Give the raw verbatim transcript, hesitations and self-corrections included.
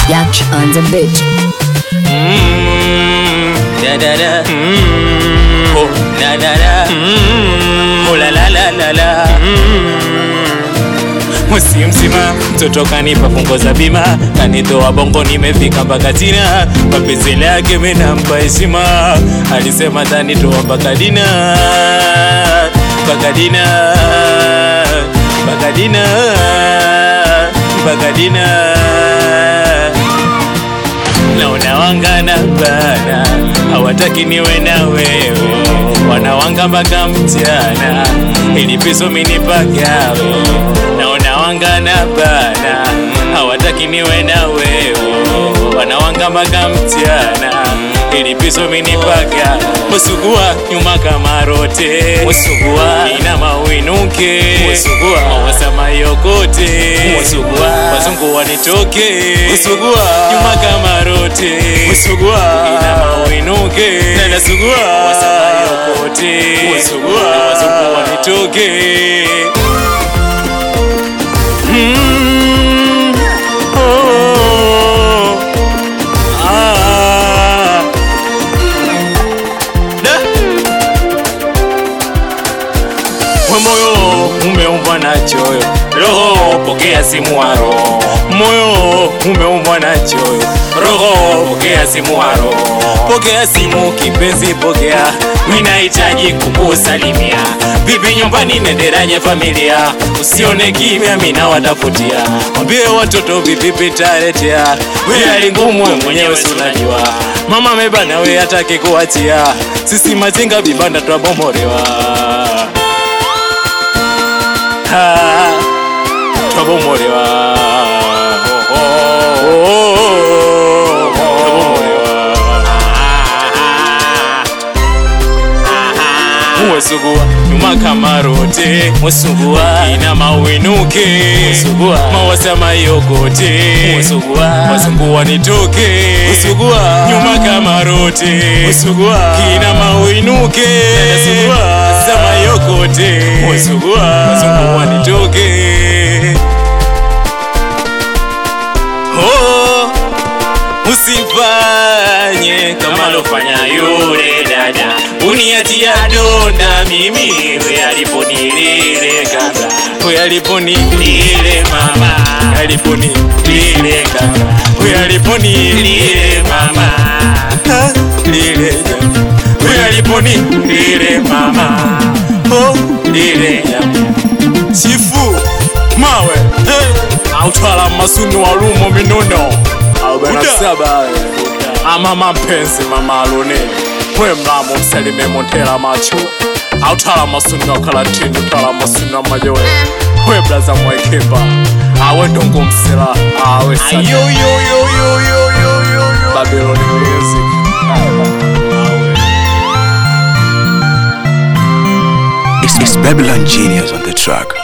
Yash on the beat. Mmm, da da da. Mmm, oh da da da. Mmm, oh la la la la la. Mmm, mwezi mzima mtoto kanipa fungo za bima, kanitoa bongo nimefika mpaka Tina, mapenzi yake mimi nampa heshima, alisema tanitoa mpaka Dina, mpaka Dina, mpaka Dina, mpaka Dina. Naona wangana bana, hawataki niwe na wewe, wanawanga mpaka mchana, ili piso mini pagawe. Naona wangana bana, hawataki niwe na wewe, wanawanga mpaka mchana, ili piso mini paga. Musugua nyuma kama rote, musugua ina mawinuke, musugua wasama yokote, musugua wazungu wanitoke, musugua nyuma kama rote, musugua ina mawinuke, nenda sugua wasama yokote, musugua wazungu wanitoke. Mm, oh, ah, da. We moyo umeumbwa na choyo, roho pokea simu wa roho. Moyo umeumbwa na choyo, roho pokea simu wa roho. Pokea simu kipenzi, pokea, minahitaji kukusalimia. Bibi nyumbani nenderaje familia, usione kimya mina watafutia. Mwambie watoto bibi pitaletea, we hali ngumu mwenyewe unajua. Mama mebana we hataki kuachia, sisi majinga vibanda twabomorewa. Ha, twabomorewa. Oh, oh, oh, oh, oh, twabomorewa. Mwesugua nyuma kama rote, mwesugua ina mawinuke, mwesugua mawasama yokote, mwesugua wazungu wanitoke, mwesugua nyuma kama rote, mwesugua ina mawinuke, mwesugua sama yokote, mwesugua wazungu wanitoke. Oh, usifanye kama lofanya yule dada, uniatia donda mimi, we aliponilile kaka, we aliponilile mama, aliponilile kaka, we aliponilile mama, ha, lile jamu, we aliponilile mama, oh, lile jamu. Chifu mawe, hey, autwala masunu walumo minuno, aubena saba, amama mpenzi mama alone, we mlamu msalime montela macho, autala masuna kalatini, utala masuna majowe, we blaza mwekeba, awe dongo msela, awe sana, ayo yo yo yo yo yo yo yo, Babylon music, awe. It's, it's Babylon Genius on the track.